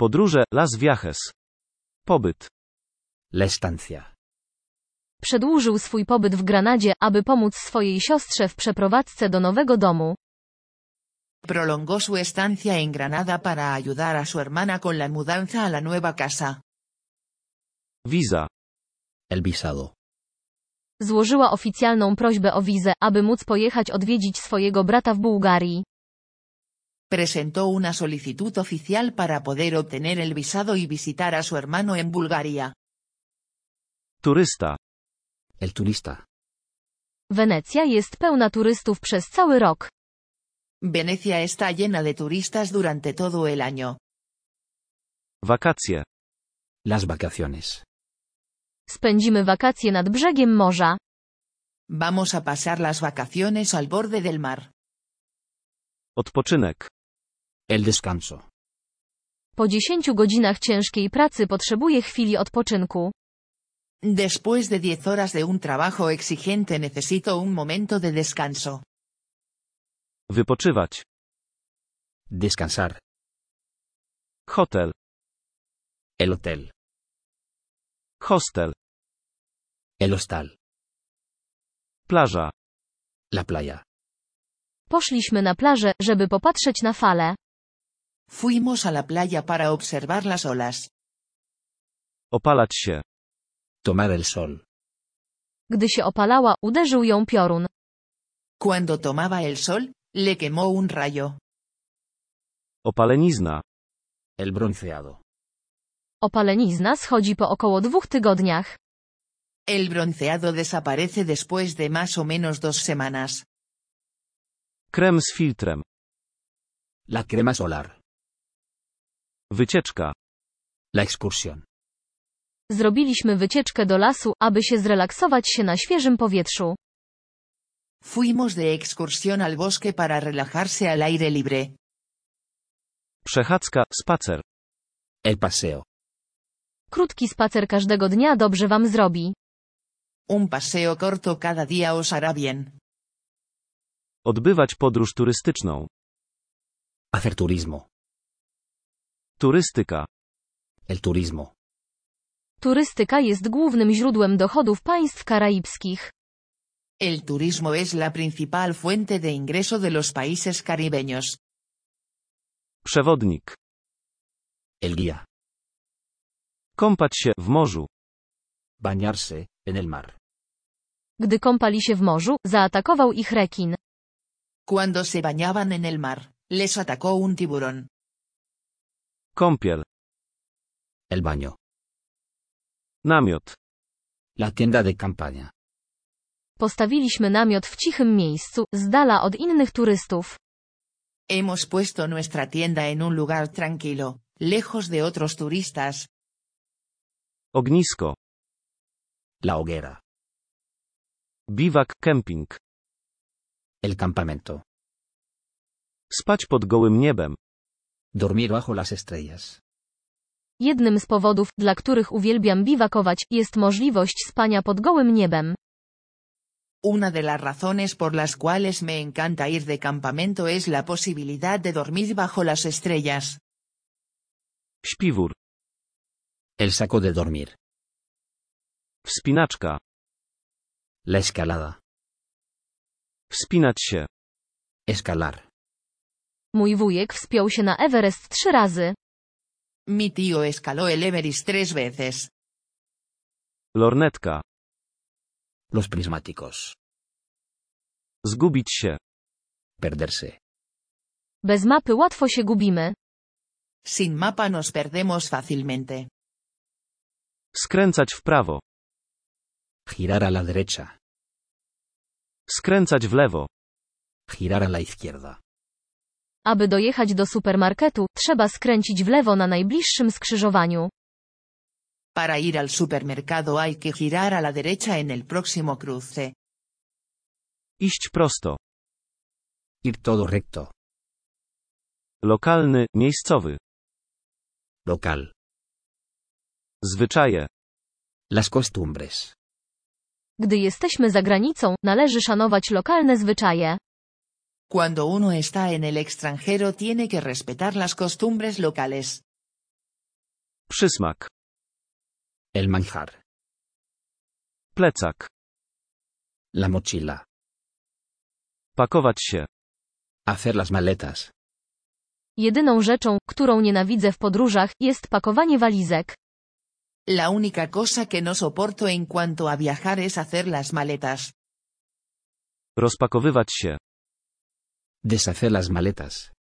Podróże, las viajes. Pobyt. La estancia. Przedłużył swój pobyt w Granadzie, aby pomóc swojej siostrze w przeprowadzce do nowego domu. Prolongó su estancia en Granada para ayudar a su hermana con la mudanza a la nueva casa. Wiza. El visado. Złożyła oficjalną prośbę o wizę, aby móc pojechać odwiedzić swojego brata w Bułgarii. Presentó una solicitud oficial para poder obtener el visado y visitar a su hermano en Bulgaria. Turysta. El turista. Wenecja jest pełna turystów przez cały rok. Venecia está llena de turistas durante todo el año. Wakacje. Las vacaciones. Spędzimy wakacje nad brzegiem morza. Vamos a pasar las vacaciones al borde del mar. Odpoczynek. El descanso. Po 10 godzinach ciężkiej pracy potrzebuje chwili odpoczynku. Después de 10 horas de un trabajo exigente necesito un momento de descanso. Wypoczywać. Descansar. Hotel. El hotel. Hostel. El hostal. Plaża. La playa. Poszliśmy na plażę, żeby popatrzeć na fale. Fuimos a la playa para observar las olas. Opalać się. Tomar el sol. Gdy się opalała, uderzył ją piorun. Cuando tomaba el sol, le quemó un rayo. Opalenizna. El bronceado. Opalenizna schodzi po około 2 tygodniach. El bronceado desaparece después de más o menos 2 semanas. Krem z filtrem. La crema solar. Wycieczka. La excursión. Zrobiliśmy wycieczkę do lasu, aby się zrelaksować się na świeżym powietrzu. Fuimos de excursión al bosque para relajarse al aire libre. Przechadzka, spacer. El paseo. Krótki spacer każdego dnia dobrze wam zrobi. Un paseo corto cada día os hará bien. Odbywać podróż turystyczną. Hacer turismo. Turystyka. El turismo. Turystyka jest głównym źródłem dochodów państw karaibskich. El turismo es la principal fuente de ingreso de los países caribeños. Przewodnik. El guía. Kąpać się w morzu. Bañarse en el mar. Gdy kąpali się w morzu, zaatakował ich rekin. Cuando se bañaban en el mar, les atacó un tiburón. Kąpiel. El baño. Namiot. La tienda de campaña. Postawiliśmy namiot w cichym miejscu, z dala od innych turystów. Hemos puesto nuestra tienda en un lugar tranquilo, lejos de otros turistas. Ognisko. La hoguera. Biwak, kemping. El campamento. Spać pod gołym niebem. Dormir bajo las estrellas. Jednym z powodów, dla których uwielbiam biwakować, jest możliwość spania pod gołym niebem. Una de las razones por las cuales me encanta ir de campamento es la posibilidad de dormir bajo las estrellas. Śpiwór. El saco de dormir. Wspinaczka. La escalada. Wspinać się. Escalar. Mój wujek wspiął się na Everest 3 razy. Mi tío escaló el Everest 3 veces. Lornetka. Los prismáticos. Zgubić się. Perderse. Bez mapy łatwo się gubimy. Sin mapa nos perdemos fácilmente. Skręcać w prawo. Girar a la derecha. Skręcać w lewo. Girar a la izquierda. Aby dojechać do supermarketu, trzeba skręcić w lewo na najbliższym skrzyżowaniu. Para ir al supermercado hay que girar a la derecha en el próximo cruce. Iść prosto. Ir todo recto. Lokalny, miejscowy. Local. Zwyczaje. Las costumbres. Gdy jesteśmy za granicą, należy szanować lokalne zwyczaje. Cuando uno está en el extranjero tiene que respetar las costumbres locales. Przysmak. El manjar. Plecak. La mochila. Pakować się. Hacer las maletas. Jedyną rzeczą, którą nienawidzę w podróżach, jest pakowanie walizek. La única cosa que no soporto en cuanto a viajar es hacer las maletas. Rozpakowywać się. Deshacer las maletas.